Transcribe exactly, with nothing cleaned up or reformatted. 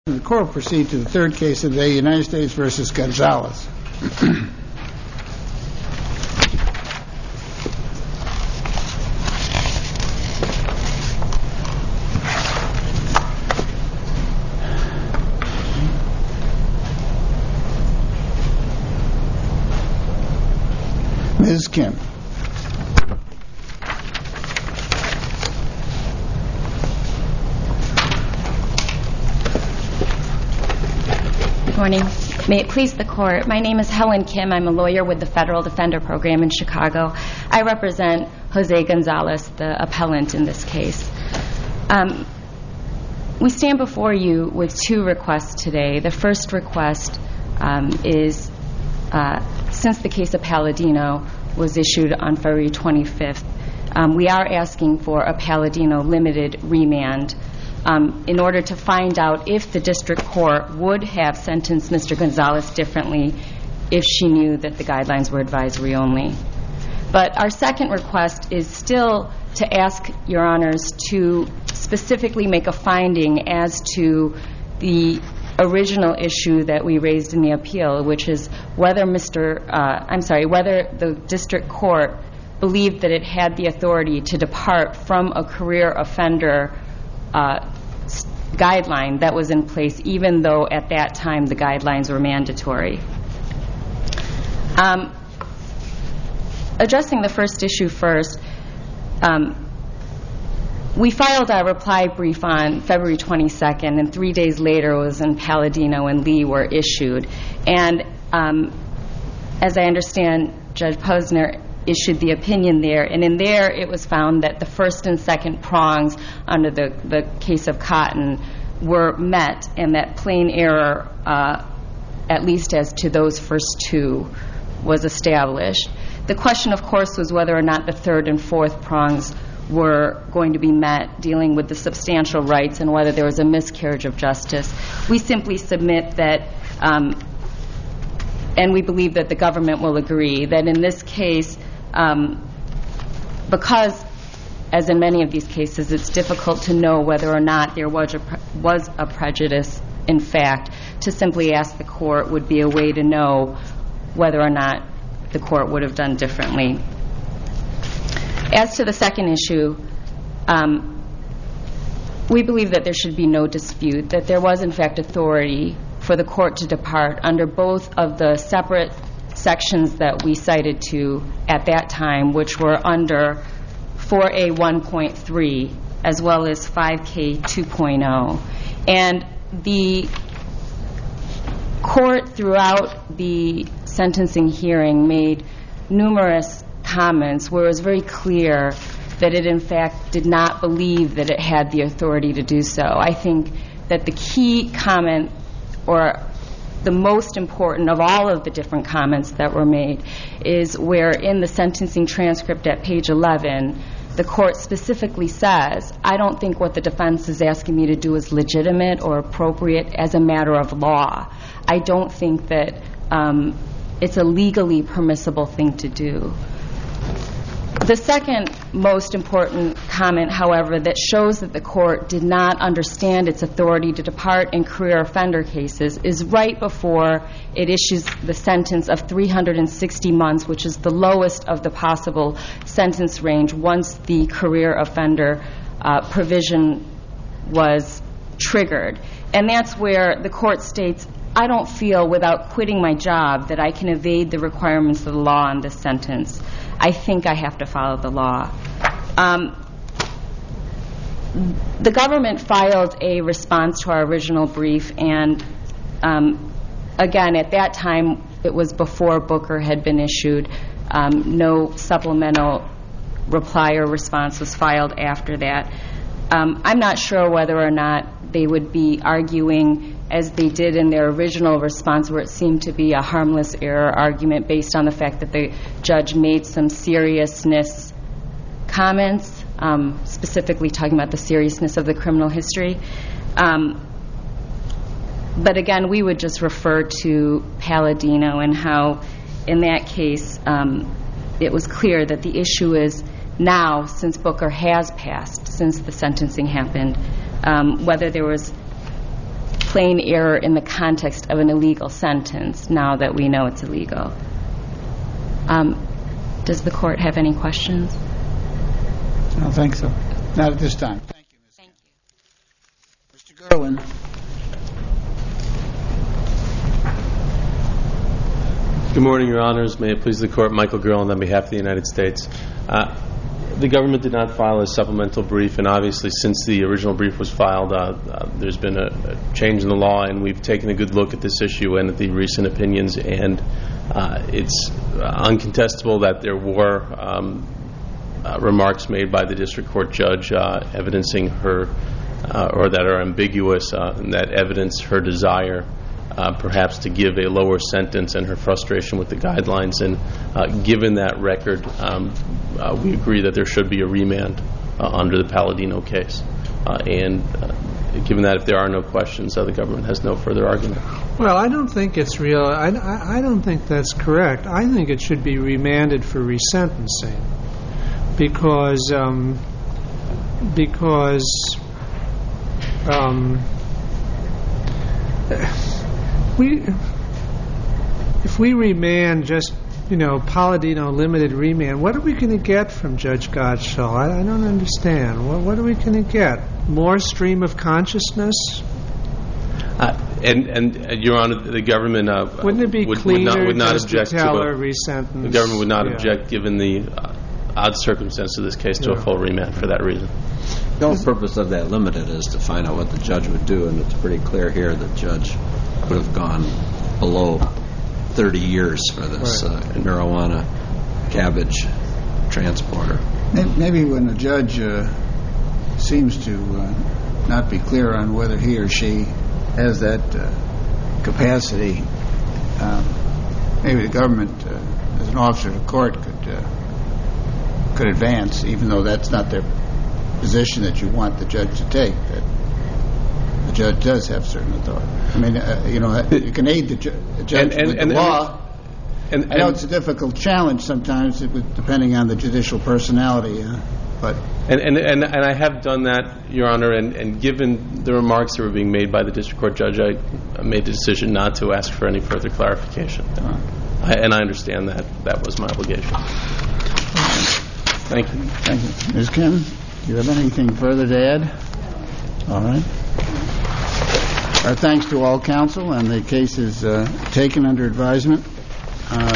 The court will proceed to the third case of the day, United States versus Gonzalez. Miz Kim. Morning. May it please the court. My name is Helen Kim. I'm a lawyer with the Federal Defender Program in Chicago. I represent Jose Gonzalez, the appellant in this case. Um, we stand before you with two requests today. The first request um, is, uh, since the case of Palladino was issued on February twenty-fifth, um, we are asking for a Palladino limited remand Um, in order to find out if the district court would have sentenced Mister Gonzalez differently if she knew that the guidelines were advisory only. But our second request is still to ask Your Honors to specifically make a finding as to the original issue that we raised in the appeal, which is whether Mister Uh, I'm sorry, whether the district court believed that it had the authority to depart from a career offender Uh, guideline that was in place, even though at that time the guidelines were mandatory. Um, addressing the first issue first, um, we filed our reply brief on February twenty-second, and three days later was when Palladino and Lee were issued. And um, as I understand, Judge Posner issued the opinion there, and in there it was found that the first and second prongs under the, the case of Cotton were met, and that plain error, uh, at least as to those first two, was established. The question, of course, was whether or not the third and fourth prongs were going to be met, dealing with the substantial rights, and whether there was a miscarriage of justice. We simply submit that, um, and we believe that the government will agree, that in this case, Um, because, as in many of these cases, it's difficult to know whether or not there was a, pre- was a prejudice, in fact, to simply ask the court would be a way to know whether or not the court would have done differently. As to the second issue, um, we believe that there should be no dispute, that there was, in fact, authority for the court to depart under both of the separate sections that we cited to at that time, which were under four A one point three as well as five K two point oh. And the court throughout the sentencing hearing made numerous comments where it was very clear that it in fact did not believe that it had the authority to do so. I think that the key comment, or the most important of all of the different comments that were made, is where in the sentencing transcript at page eleven, the court specifically says, I don't think what the defense is asking me to do is legitimate or appropriate as a matter of law. I don't think that um, it's a legally permissible thing to do. The second most important comment, however, that shows that the court did not understand its authority to depart in career offender cases is right before it issues the sentence of three hundred sixty months, which is the lowest of the possible sentence range once the career offender uh, provision was triggered. And that's where the court states, I don't feel without quitting my job that I can evade the requirements of the law in this sentence. I think I have to follow the law. Um, the government filed a response to our original brief, and um, again, at that time, it was before Booker had been issued. Um, no supplemental reply or response was filed after that. Um, I'm not sure whether or not they would be arguing, as they did in their original response, where it seemed to be a harmless error argument based on the fact that the judge made some seriousness comments, um, specifically talking about the seriousness of the criminal history. Um, but again, we would just refer to Palladino and how, in that case, um, it was clear that the issue is now, since Booker has passed, since the sentencing happened, um, whether there was plain error in the context of an illegal sentence now that we know it's illegal. Um, does the court have any questions? I don't think so. Not at this time. Thank you, Miz Thank you. Mister Gerlin. Good morning, Your Honors. May it please the Court, Michael Gerlin on behalf of the United States. Uh, the government did not file a supplemental brief, and obviously since the original brief was filed, uh, uh, there's been a, a change in the law, and we've taken a good look at this issue and at the recent opinions, and uh, it's uncontestable that there were um, uh, remarks made by the district court judge uh, evidencing her, uh, or that are ambiguous, uh, and that evidence her desire Uh, perhaps to give a lower sentence and her frustration with the guidelines. And uh, given that record, um, uh, we agree that there should be a remand uh, under the Palladino case. Uh, and uh, given that, if there are no questions, uh, the government has no further argument. Well, I don't think it's real. I, I, I don't think that's correct. I think it should be remanded for resentencing because um, because um, we if we remand just, you know, Palladino limited remand, what are we going to get from Judge Godshall? I, I don't understand. What, what are we going to get? More stream of consciousness? Uh, and, and, uh, Your Honor, the government uh, Wouldn't it be would, cleaner would not, would not just object to tell to her a, resentence? the government would not Yeah. object, given the uh, odd circumstance of this case, to Yeah. a full remand for that reason. The whole purpose of that limited is to find out what the judge would do, and it's pretty clear here that the judge would have gone below thirty years for this Right. uh, marijuana cabbage transporter. Maybe when a judge uh, seems to uh, not be clear on whether he or she has that uh, capacity, uh, maybe the government, uh, as an officer of the court, could uh, could advance, even though that's not their position that you want the judge to take. That the judge does have certain authority. I mean, uh, you know, you can aid the, ju- the judge And- and- with and- the law. And, I know and- it's a difficult challenge sometimes, it would- depending on the judicial personality, uh, but And, and and and I have done that, Your Honor, and, and given the remarks that were being made by the district court judge, I I made the decision not to ask for any further clarification. uh, I, and I understand that that was my obligation. Thank you. thank you. Miz Kim, do you have anything further to add? All right. Our thanks to all counsel, and the case is uh, taken under advisement.